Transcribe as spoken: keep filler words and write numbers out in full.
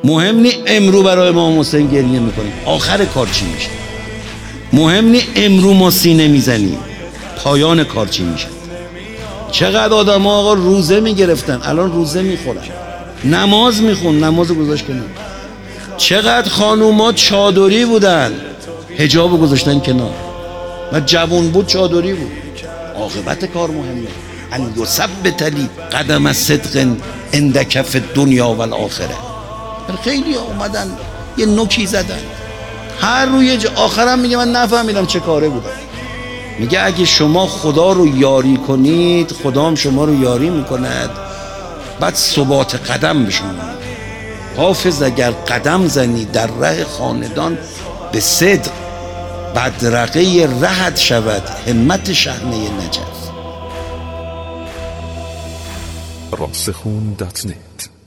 مهم نی امرو برای امام حسین گریه میکنیم، آخر کار چی میشه؟ مهم نی امرو ما سینه میزنیم، پایان کار چی میشه؟ چقدر آدم ها آقا روزه میگرفتن، الان روزه میخورن، نماز میخون، نماز گذاشت کنار. چقدر خانوما چادری بودن، حجاب گذاشتن کنار. و جوان بود چادری بود. عاقبت کار مهمه. ان یثبت لی قدم صدق عندک فی الدنیا و الاخره. خیلی اومدن یه نوکی زدن، هر روی جا. آخرم میگه من نفهمیدم چه کاره بودم. میگه اگه شما خدا رو یاری کنید، خدا هم شما رو یاری میکند، بعد ثبات قدم به شما میده. حافظ اگر قدم زنی در ره خاندان به صدق، بدرقه رهت شود همت شحنه نجف. راسخون دات نت